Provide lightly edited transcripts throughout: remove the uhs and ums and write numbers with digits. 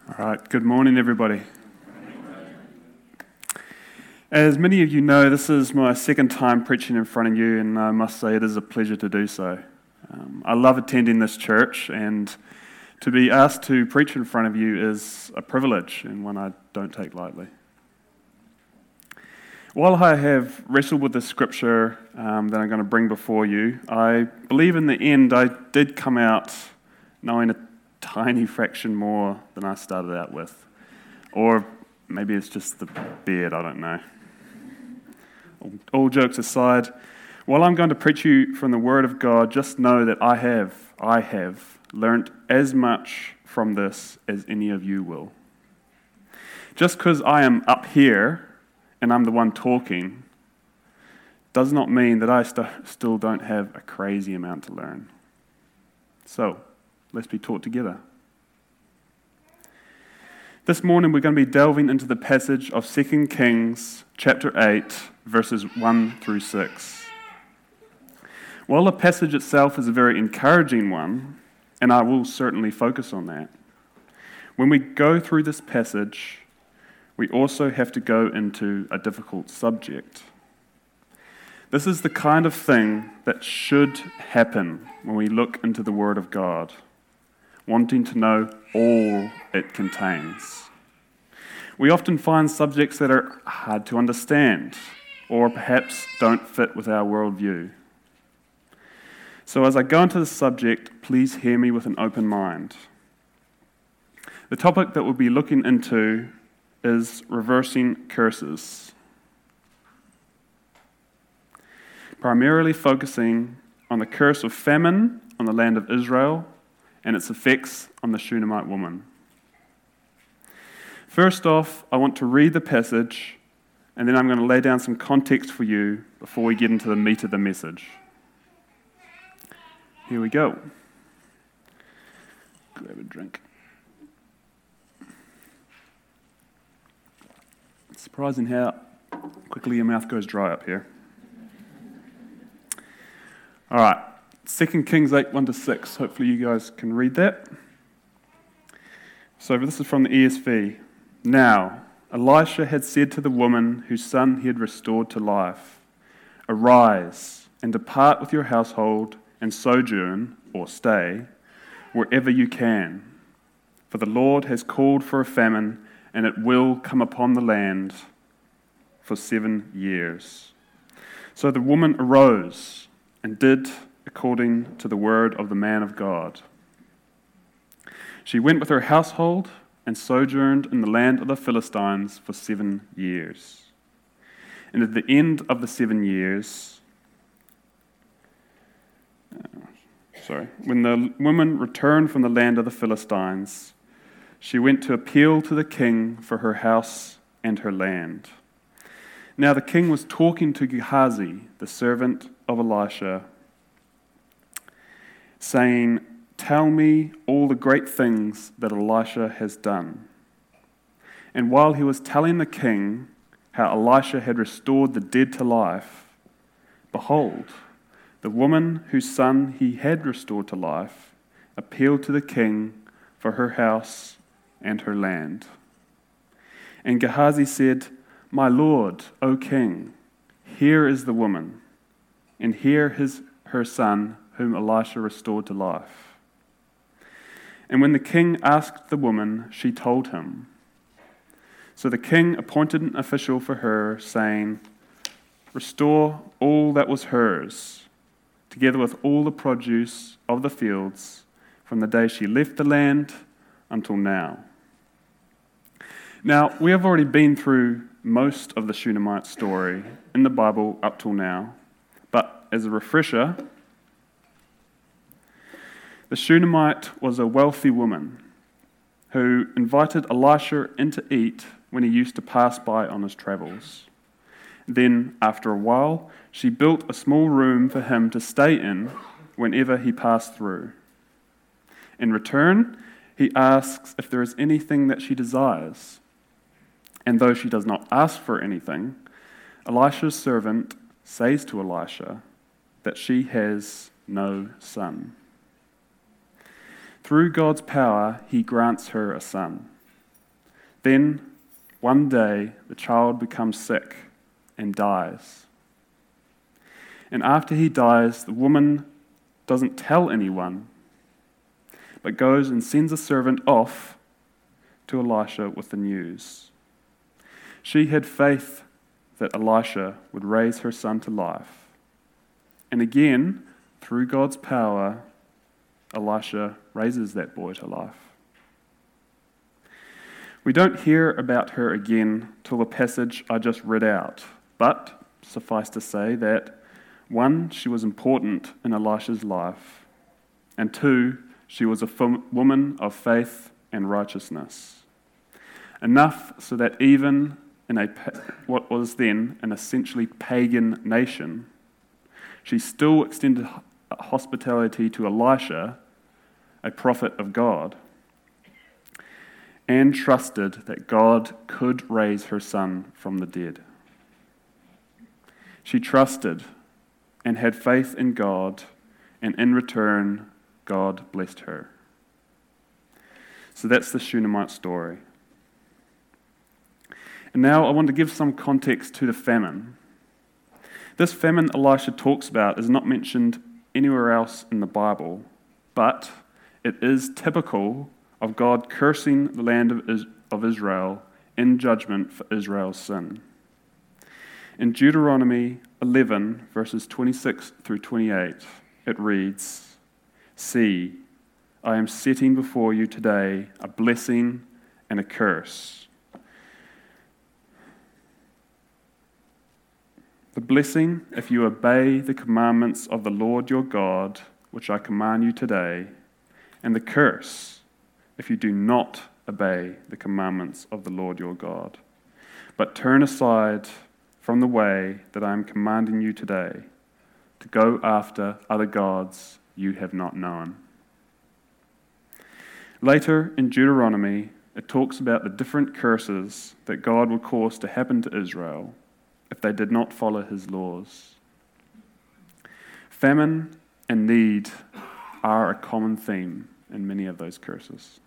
All right, good morning, everybody. As many of you know, this is my second time preaching in front of you, and I must say it is a pleasure to do so. I love attending this church, and to be asked to preach in front of you is a privilege and one I don't take lightly. While I have wrestled with the scripture that I'm going to bring before you, I believe in the end I did come out knowing a tiny fraction more than I started out with. Or maybe it's just the beard, I don't know. All jokes aside, while I'm going to preach you from the Word of God, just know that I have learnt as much from this as any of you will. Just because I am up here and I'm the one talking does not mean that I still don't have a crazy amount to learn. So, let's be taught together. This morning we're going to be delving into the passage of 2 Kings chapter 8, verses 1 through 6. While the passage itself is a very encouraging one, and I will certainly focus on that, when we go through this passage, we also have to go into a difficult subject. This is the kind of thing that should happen when we look into the Word of God, wanting to know all it contains. We often find subjects that are hard to understand, or perhaps don't fit with our worldview. So as I go into the subject, please hear me with an open mind. The topic that we'll be looking into is reversing curses, primarily focusing on the curse of famine on the land of Israel and its effects on the Shunammite woman. First off, I want to read the passage, and then I'm going to lay down some context for you before we get into the meat of the message. Here we go. Grab a drink. It's surprising how quickly your mouth goes dry up here. All right. 2 Kings 8, 1-6. Hopefully you guys can read that. So this is from the ESV. Now, Elisha had said to the woman whose son he had restored to life, "Arise and depart with your household and sojourn, or stay, wherever you can. For the Lord has called for a famine, and it will come upon the land for 7 years." So the woman arose and did according to the word of the man of God. She went with her household and sojourned in the land of the Philistines for 7 years. And at the end of the 7 years, when the woman returned from the land of the Philistines, she went to appeal to the king for her house and her land. Now the king was talking to Gehazi, the servant of Elisha, saying, "Tell me all the great things that Elisha has done." And while he was telling the king how Elisha had restored the dead to life, behold, the woman whose son he had restored to life appealed to the king for her house and her land. And Gehazi said, "My lord, O king, here is the woman, and here is her son whom Elisha restored to life." And when the king asked the woman, she told him. So the king appointed an official for her, saying, "Restore all that was hers, together with all the produce of the fields, from the day she left the land until now." Now, we have already been through most of the Shunammite story in the Bible up till now, but as a refresher, the Shunammite was a wealthy woman who invited Elisha in to eat when he used to pass by on his travels. Then, after a while, she built a small room for him to stay in whenever he passed through. In return, he asks if there is anything that she desires. And though she does not ask for anything, Elisha's servant says to Elisha that she has no son. Through God's power, he grants her a son. Then, one day, the child becomes sick and dies. And after he dies, the woman doesn't tell anyone, but goes and sends a servant off to Elisha with the news. She had faith that Elisha would raise her son to life. And again, through God's power, Elisha raises that boy to life. We don't hear about her again till the passage I just read out, but suffice to say that, one, she was important in Elisha's life, and two, she was a woman of faith and righteousness. Enough so that even in what was then an essentially pagan nation, she still extended hospitality to Elisha, a prophet of God, and trusted that God could raise her son from the dead. She trusted and had faith in God, and in return, God blessed her. So that's the Shunammite story. And now I want to give some context to the famine. This famine Elisha talks about is not mentioned anywhere else in the Bible, but it is typical of God cursing the land of Israel in judgment for Israel's sin. In Deuteronomy 11, verses 26 through 28, it reads, "See, I am setting before you today a blessing and a curse. The blessing, if you obey the commandments of the Lord your God, which I command you today, and the curse, if you do not obey the commandments of the Lord your God, but turn aside from the way that I am commanding you today, to go after other gods you have not known." Later in Deuteronomy, it talks about the different curses that God would cause to happen to Israel if they did not follow his laws. Famine and need are a common theme in many of those curses.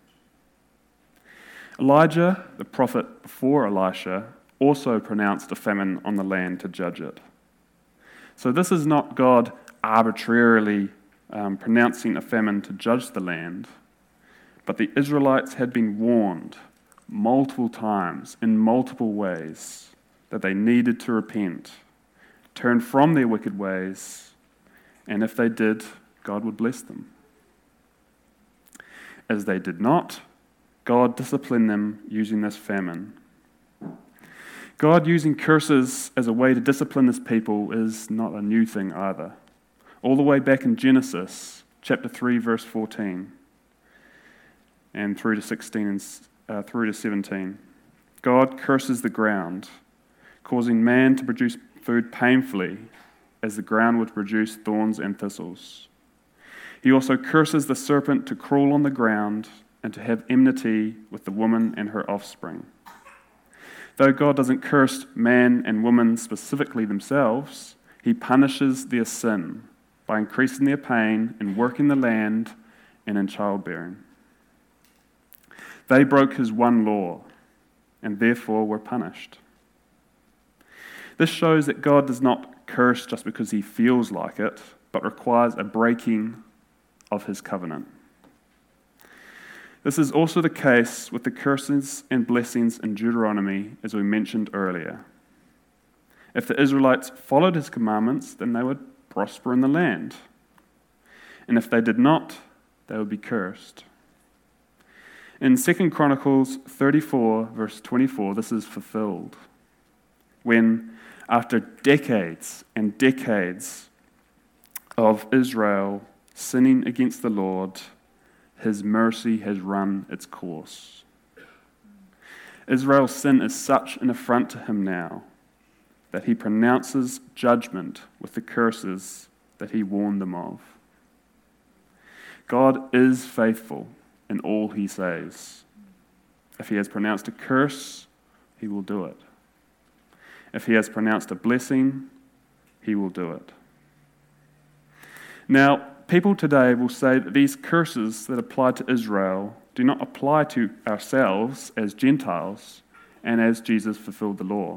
Elijah, the prophet before Elisha, also pronounced a famine on the land to judge it. So this is not God arbitrarily pronouncing a famine to judge the land, but the Israelites had been warned multiple times in multiple ways that they needed to repent, turn from their wicked ways, and if they did, God would bless them. As they did not, God disciplined them using this famine. God using curses as a way to discipline his people is not a new thing either. All the way back in Genesis, chapter 3, verse 14, and through to 16 and through to 17, God curses the ground, causing man to produce food painfully, as the ground would produce thorns and thistles. He also curses the serpent to crawl on the ground and to have enmity with the woman and her offspring. Though God doesn't curse man and woman specifically themselves, he punishes their sin by increasing their pain in working the land and in childbearing. They broke his one law and therefore were punished. This shows that God does not curse just because he feels like it, but requires a breaking of his covenant. This is also the case with the curses and blessings in Deuteronomy, as we mentioned earlier. If the Israelites followed his commandments, then they would prosper in the land. And if they did not, they would be cursed. In 2 Chronicles 34, verse 24, this is fulfilled, when after decades and decades of Israel sinning against the Lord, his mercy has run its course. Israel's sin is such an affront to him now that he pronounces judgment with the curses that he warned them of. God is faithful in all he says. If he has pronounced a curse, he will do it. If he has pronounced a blessing, he will do it. Now, people today will say that these curses that apply to Israel do not apply to ourselves as Gentiles and as Jesus fulfilled the law.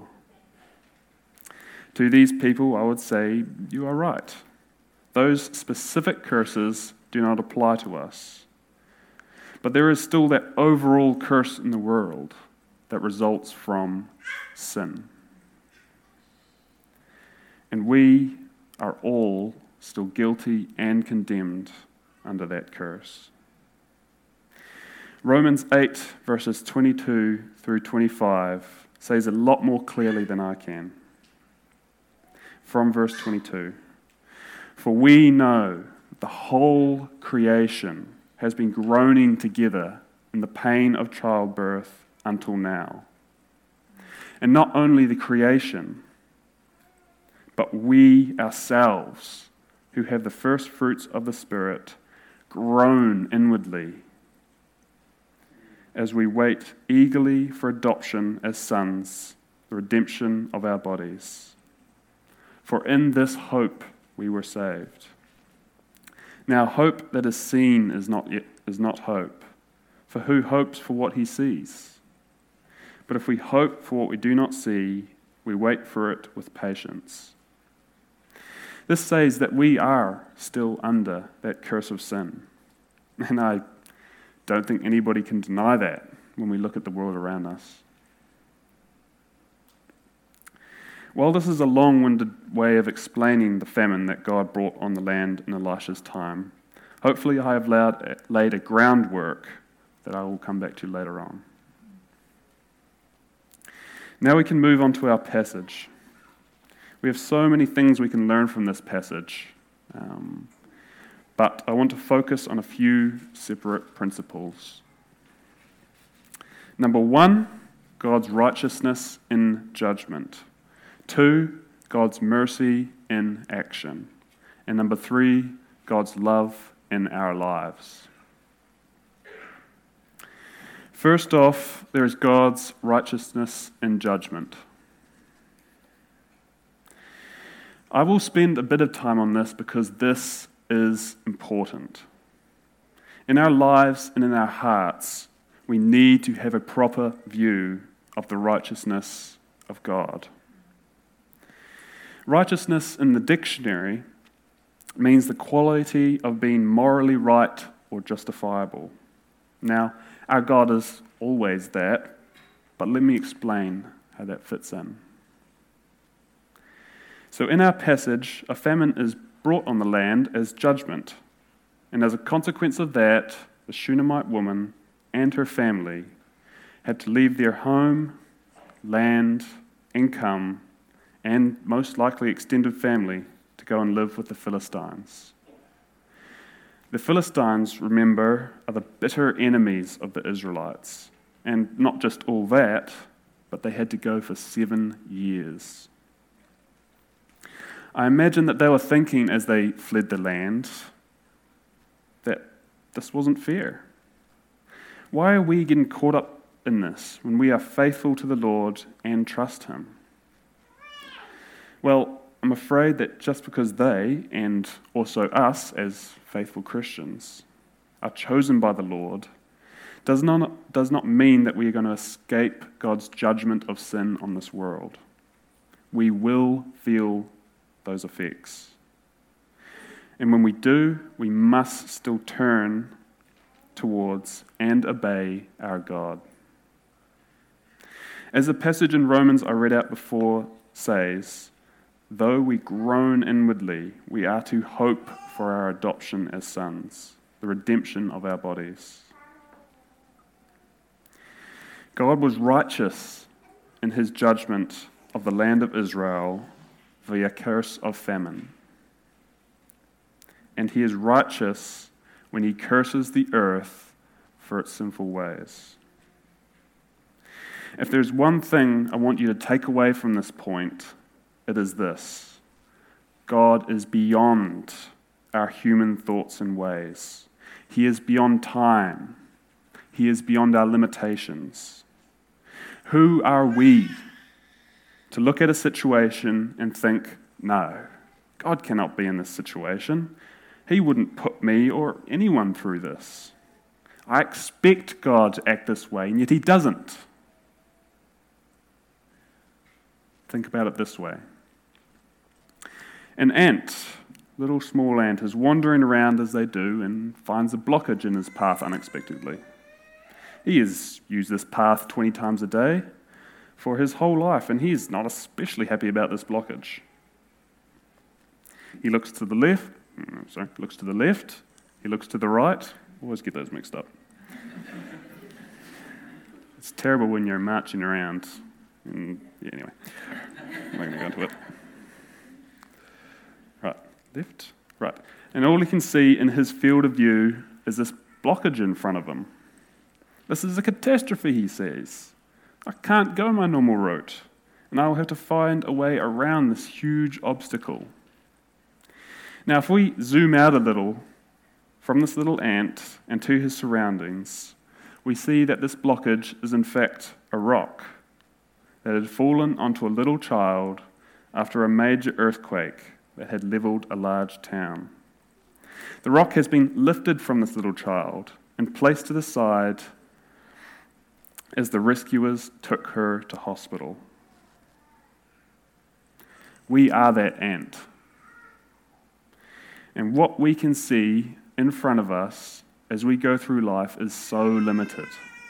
To these people, I would say, you are right. Those specific curses do not apply to us. But there is still that overall curse in the world that results from sin. And we are all still guilty and condemned under that curse. Romans 8, verses 22 through 25 says a lot more clearly than I can. From verse 22, "For we know that the whole creation has been groaning together in the pain of childbirth until now. And not only the creation, but we ourselves, who have the first fruits of the Spirit, groan inwardly as we wait eagerly for adoption as sons, the redemption of our bodies. For in this hope we were saved. Now hope that is seen is not hope, for who hopes for what he sees? But if we hope for what we do not see, we wait for it with patience." This says that we are still under that curse of sin. And I don't think anybody can deny that when we look at the world around us. While this is a long-winded way of explaining the famine that God brought on the land in Elisha's time, hopefully I have laid a groundwork that I will come back to later on. Now we can move on to our passage. We have so many things we can learn from this passage, but I want to focus on a few separate principles. Number 1, God's righteousness in judgment. 2, God's mercy in action. And number 3, God's love in our lives. First off, there is God's righteousness in judgment. I will spend a bit of time on this because this is important. In our lives and in our hearts, we need to have a proper view of the righteousness of God. Righteousness in the dictionary means the quality of being morally right or justifiable. Now, our God is always that, but let me explain how that fits in. So in our passage, a famine is brought on the land as judgment, and as a consequence of that, the Shunammite woman and her family had to leave their home, land, income, and most likely extended family to go and live with the Philistines. The Philistines, remember, are the bitter enemies of the Israelites. And not just all that, but they had to go for 7 years. I imagine that they were thinking as they fled the land that this wasn't fair. Why are we getting caught up in this when we are faithful to the Lord and trust Him? Well, I'm afraid that just because they, and also us as faithful Christians, are chosen by the Lord, does not mean that we are going to escape God's judgment of sin on this world. We will feel those effects. And when we do, we must still turn towards and obey our God. As the passage in Romans I read out before says, though we groan inwardly, we are to hope for our adoption as sons, the redemption of our bodies. God was righteous in His judgment of the land of Israel via curse of famine. And He is righteous when He curses the earth for its sinful ways. If there's one thing I want you to take away from this point, it is this: God is beyond our human thoughts and ways. He is beyond time. He is beyond our limitations. Who are we to look at a situation and think, no, God cannot be in this situation. He wouldn't put me or anyone through this. I expect God to act this way, and yet he doesn't. Think about it this way. An ant, little small ant, is wandering around as they do and finds a blockage in his path unexpectedly. He has used this path 20 times a day for his whole life, and he is not especially happy about this blockage. He looks to the left, he looks to the right. Always get those mixed up. It's terrible when you're marching around. Anyway, I'm not going to go into it. Right, left, right. And all he can see in his field of view is this blockage in front of him. This is a catastrophe, he says. I can't go my normal route, and I will have to find a way around this huge obstacle. Now, if we zoom out a little from this little ant and to his surroundings, we see that this blockage is in fact a rock that had fallen onto a little child after a major earthquake that had leveled a large town. The rock has been lifted from this little child and placed to the side as the rescuers took her to hospital. We are that ant. And what we can see in front of us as we go through life is so limited.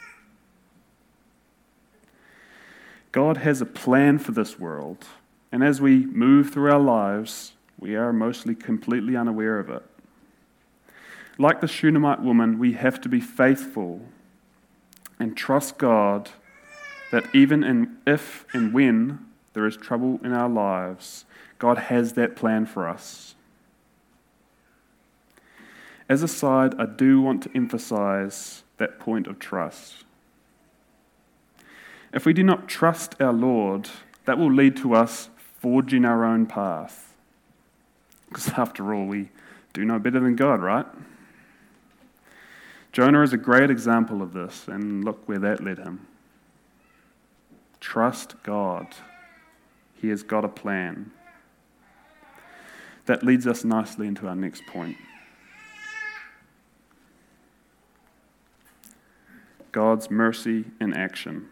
God has a plan for this world, and as we move through our lives, we are mostly completely unaware of it. Like the Shunammite woman, we have to be faithful and trust God that even if and when there is trouble in our lives, God has that plan for us. As a side, I do want to emphasize that point of trust. If we do not trust our Lord, that will lead to us forging our own path. Because after all, we do know better than God, right? Jonah is a great example of this, and look where that led him. Trust God. He has got a plan. That leads us nicely into our next point. God's mercy in action.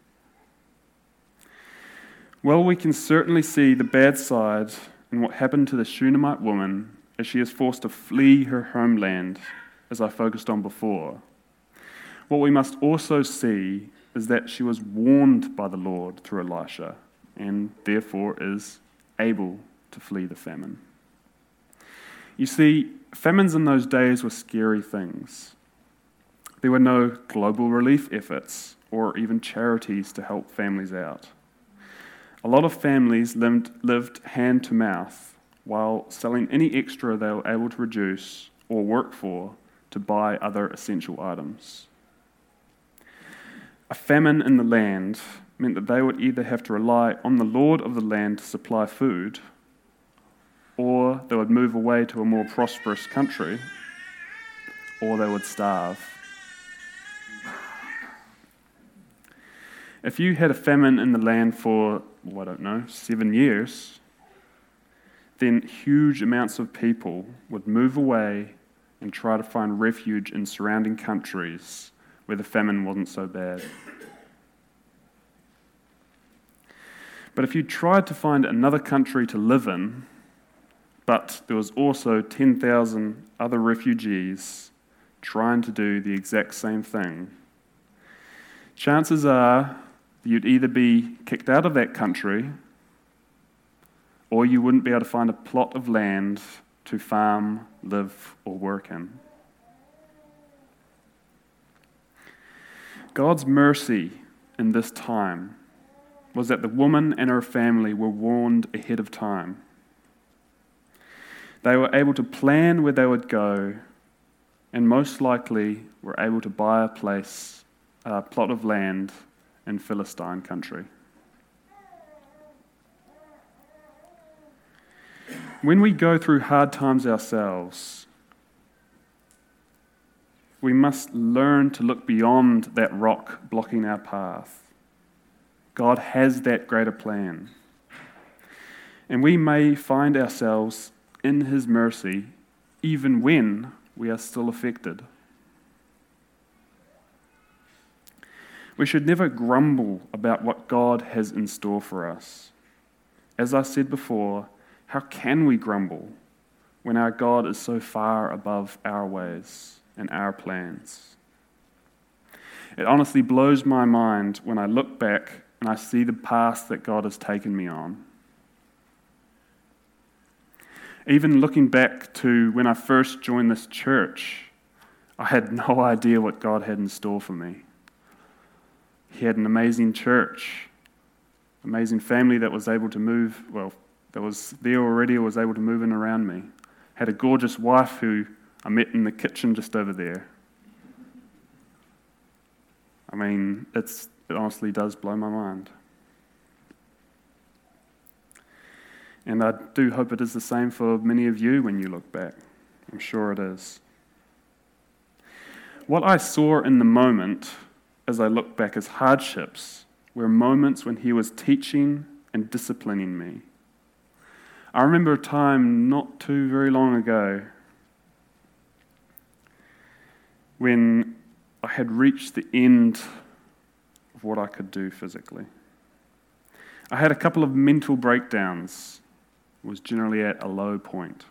Well, we can certainly see the bad side in what happened to the Shunammite woman as she is forced to flee her homeland, as I focused on before. What we must also see is that she was warned by the Lord through Elisha and therefore is able to flee the famine. You see, famines in those days were scary things. There were no global relief efforts or even charities to help families out. A lot of families lived hand to mouth while selling any extra they were able to produce or work for to buy other essential items. A famine in the land meant that they would either have to rely on the Lord of the land to supply food, or they would move away to a more prosperous country, or they would starve. If you had a famine in the land for, 7 years, then huge amounts of people would move away and try to find refuge in surrounding countries where the famine wasn't so bad. But if you tried to find another country to live in, but there was also 10,000 other refugees trying to do the exact same thing, chances are you'd either be kicked out of that country or you wouldn't be able to find a plot of land to farm, live, or work in. God's mercy in this time was that the woman and her family were warned ahead of time. They were able to plan where they would go and most likely were able to buy a plot of land in Philistine country. When we go through hard times ourselves, we must learn to look beyond that rock blocking our path. God has that greater plan. And we may find ourselves in His mercy even when we are still affected. We should never grumble about what God has in store for us. As I said before, how can we grumble when our God is so far above our ways and our plans? It honestly blows my mind when I look back and I see the path that God has taken me on. Even looking back to when I first joined this church, I had no idea what God had in store for me. He had an amazing church, amazing family that was able to move, that was there already, was able to move in around me. Had a gorgeous wife who I met in the kitchen just over there. I mean, it honestly does blow my mind. And I do hope it is the same for many of you when you look back. I'm sure it is. What I saw in the moment as I look back as hardships were moments when he was teaching and disciplining me. I remember a time not too very long ago when I had reached the end of what I could do physically. I had a couple of mental breakdowns. It was generally at a low point.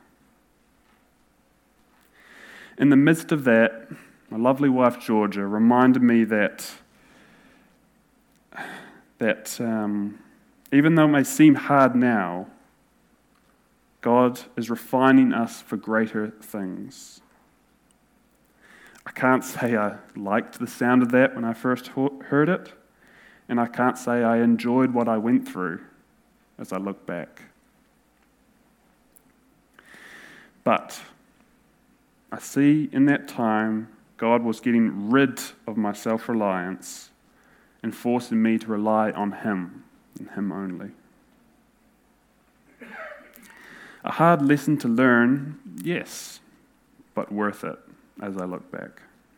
In the midst of that, my lovely wife Georgia reminded me that even though it may seem hard now, God is refining us for greater things. I can't say I liked the sound of that when I first heard it, and I can't say I enjoyed what I went through as I look back. But I see in that time God was getting rid of my self-reliance and forcing me to rely on Him and Him only. A hard lesson to learn, yes, but worth it as I look back.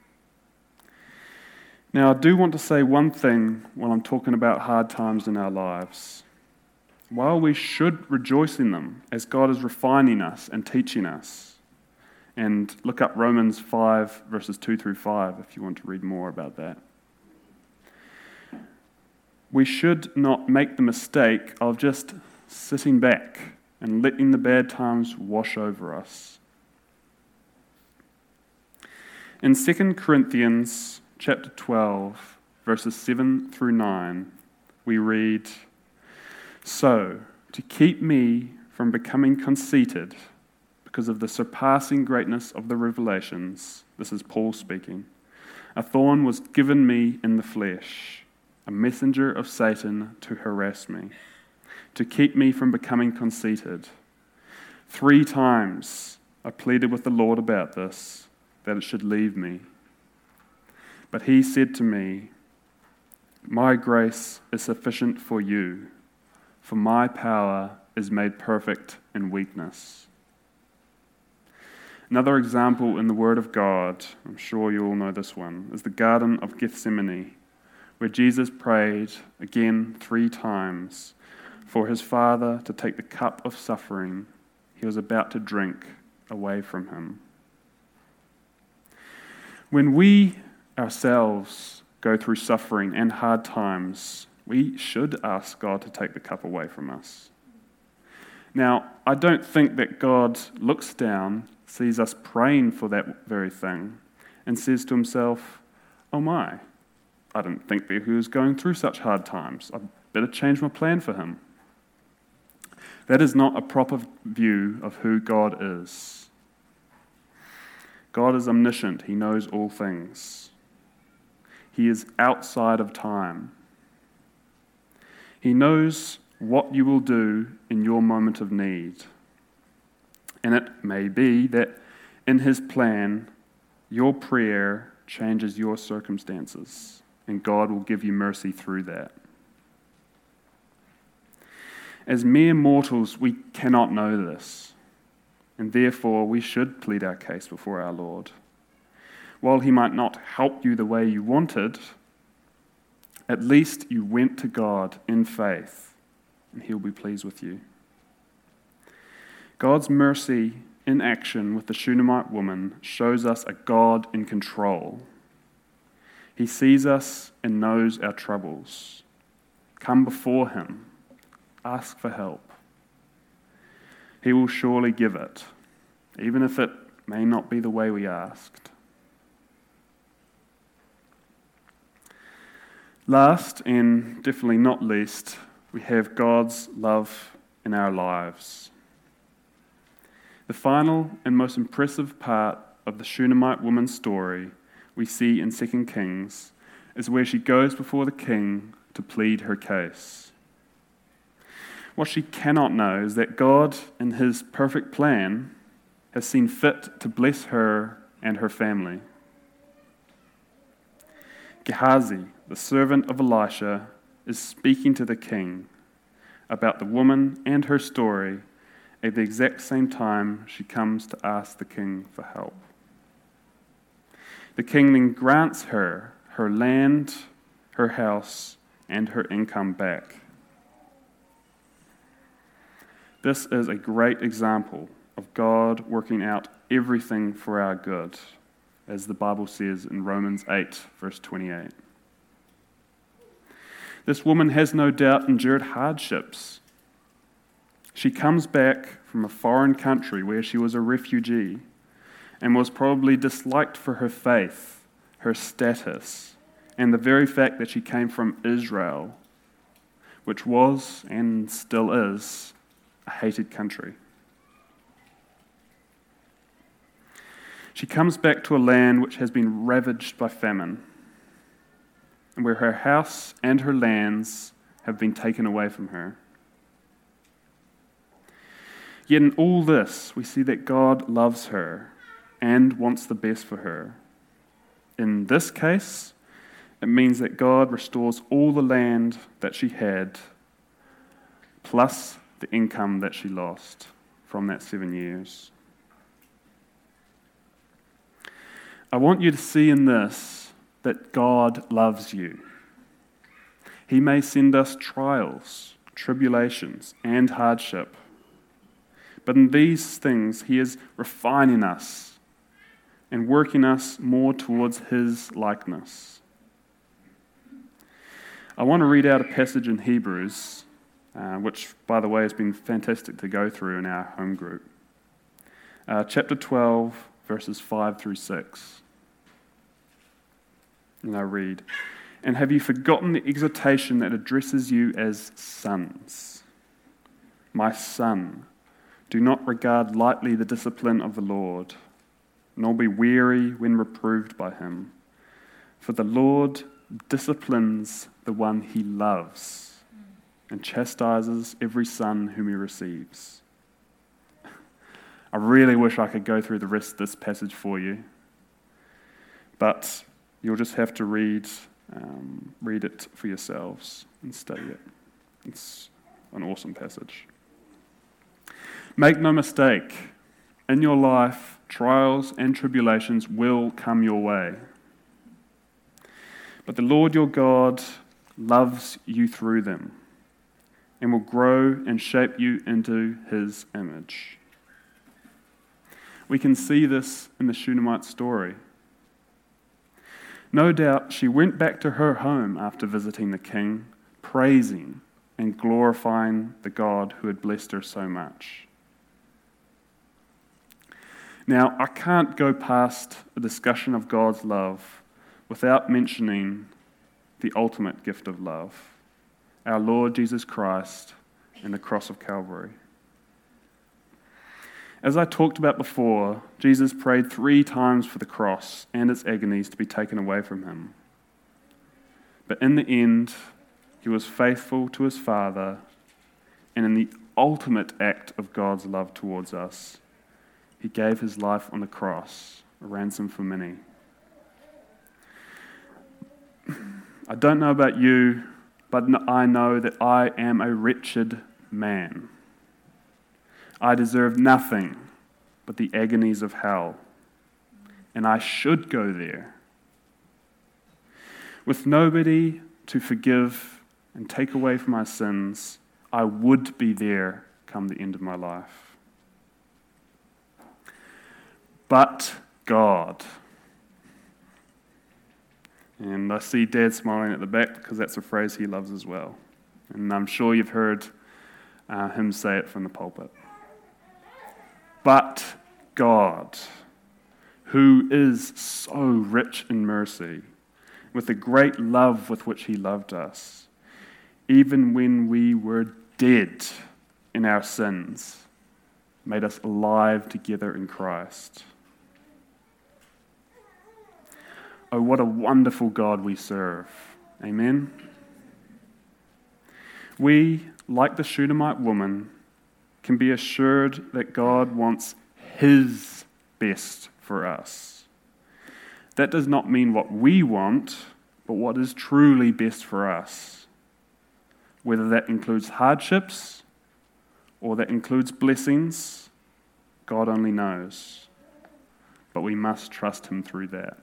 Now, I do want to say one thing when I'm talking about hard times in our lives. While we should rejoice in them as God is refining us and teaching us, and look up Romans 5, verses 2 through 5 if you want to read more about that. We should not make the mistake of just sitting back and letting the bad times wash over us. In 2 Corinthians chapter 12, verses 7 through 9, we read, "So, to keep me from becoming conceited, because of the surpassing greatness of the revelations," this is Paul speaking, "a thorn was given me in the flesh, a messenger of Satan to harass me, to keep me from becoming conceited. 3 times I pleaded with the Lord about this, that it should leave me. But he said to me, 'My grace is sufficient for you, for my power is made perfect in weakness.'" Another example in the Word of God, I'm sure you all know this one, is the Garden of Gethsemane, where Jesus prayed again 3 times for his Father to take the cup of suffering he was about to drink away from him. When we ourselves go through suffering and hard times, we should ask God to take the cup away from us. Now, I don't think that God looks down, sees us praying for that very thing, and says to himself, "Oh my, I didn't think that he was going through such hard times. I'd better change my plan for him." That is not a proper view of who God is. God is omniscient. He knows all things. He is outside of time. He knows what you will do in your moment of need. And it may be that in his plan, your prayer changes your circumstances, and God will give you mercy through that. As mere mortals, we cannot know this, and therefore we should plead our case before our Lord. While he might not help you the way you wanted, at least you went to God in faith, and he'll be pleased with you. God's mercy in action with the Shunammite woman shows us a God in control. He sees us and knows our troubles. Come before him. Ask for help. He will surely give it, even if it may not be the way we asked. Last, and definitely not least, we have God's love in our lives. The final and most impressive part of the Shunammite woman's story we see in 2 Kings is where she goes before the king to plead her case. What she cannot know is that God, in his perfect plan, has seen fit to bless her and her family. Gehazi, the servant of Elisha, is speaking to the king about the woman and her story at the exact same time she comes to ask the king for help. The king then grants her land, her house, and her income back. This is a great example of God working out everything for our good, as the Bible says in Romans 8, verse 28. This woman has no doubt endured hardships. She comes back from a foreign country where she was a refugee and was probably disliked for her faith, her status, and the very fact that she came from Israel, which was and still is a hated country. She comes back to a land which has been ravaged by famine, and where her house and her lands have been taken away from her. Yet in all this, we see that God loves her and wants the best for her. In this case, it means that God restores all the land that she had, plus the income that she lost from that 7 years. I want you to see in this that God loves you. He may send us trials, tribulations, and hardship, but in these things he is refining us and working us more towards his likeness. I want to read out a passage in Hebrews, which, by the way, has been fantastic to go through in our home group. Chapter 12, verses 5 through 6. And I read, "And have you forgotten the exhortation that addresses you as sons? My son, do not regard lightly the discipline of the Lord, nor be weary when reproved by him. For the Lord disciplines the one he loves and chastises every son whom he receives." I really wish I could go through the rest of this passage for you, but you'll just have to read it for yourselves and study it. It's an awesome passage. Make no mistake, in your life, trials and tribulations will come your way. But the Lord your God loves you through them and will grow and shape you into his image. We can see this in the Shunammite story. No doubt she went back to her home after visiting the king, praising and glorifying the God who had blessed her so much. Now, I can't go past a discussion of God's love without mentioning the ultimate gift of love, our Lord Jesus Christ and the cross of Calvary. As I talked about before, Jesus prayed 3 times for the cross and its agonies to be taken away from him. But in the end, he was faithful to his Father, and in the ultimate act of God's love towards us, he gave his life on the cross, a ransom for many. I don't know about you, but I know that I am a wretched man. I deserve nothing but the agonies of hell, and I should go there. With nobody to forgive and take away from my sins, I would be there come the end of my life. But God, And I see Dad smiling at the back because that's a phrase he loves as well. And I'm sure you've heard him say it from the pulpit. But God, who is so rich in mercy, with the great love with which he loved us, even when we were dead in our sins, made us alive together in Christ. Oh, what a wonderful God we serve. Amen. We, like the Shunammite woman, can be assured that God wants his best for us. That does not mean what we want, but what is truly best for us. Whether that includes hardships or that includes blessings, God only knows. But we must trust him through that.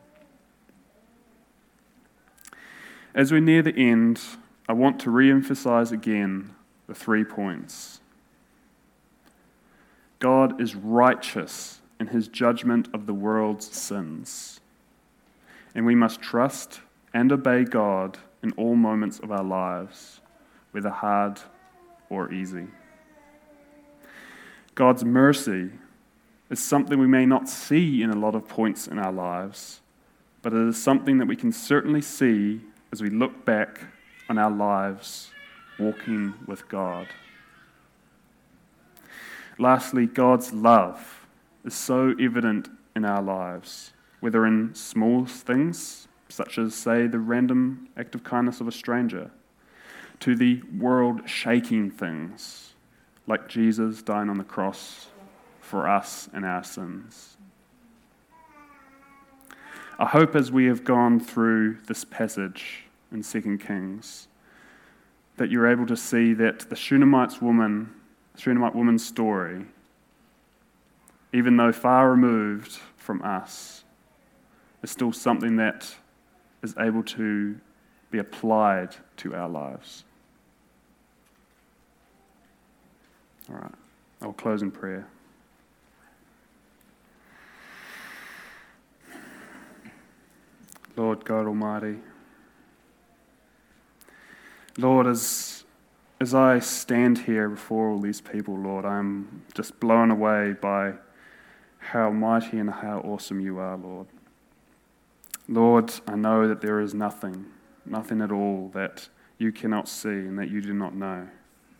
As we near the end, I want to re-emphasize again the 3 points. God is righteous in his judgment of the world's sins, and we must trust and obey God in all moments of our lives, whether hard or easy. God's mercy is something we may not see in a lot of points in our lives, but it is something that we can certainly see as we look back on our lives walking with God. Lastly, God's love is so evident in our lives, whether in small things, such as, say, the random act of kindness of a stranger, to the world-shaking things, like Jesus dying on the cross for us and our sins. I hope as we have gone through this passage in 2 Kings, that you're able to see that the Shunammite woman's story, even though far removed from us, is still something that is able to be applied to our lives. All right, I'll close in prayer. Lord God Almighty, Lord, as I stand here before all these people, Lord, I'm just blown away by how mighty and how awesome you are, Lord. Lord, I know that there is nothing at all that you cannot see and that you do not know.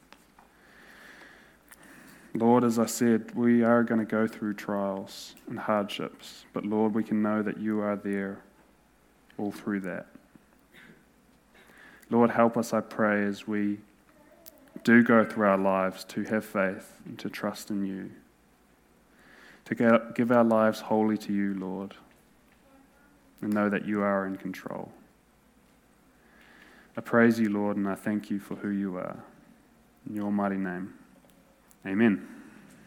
Lord, as I said, we are going to go through trials and hardships, but Lord, we can know that you are there all through that. Lord, help us, I pray, as we do go through our lives to have faith and to trust in you, to give our lives wholly to you, Lord, and know that you are in control. I praise you, Lord, and I thank you for who you are. In your mighty name, amen.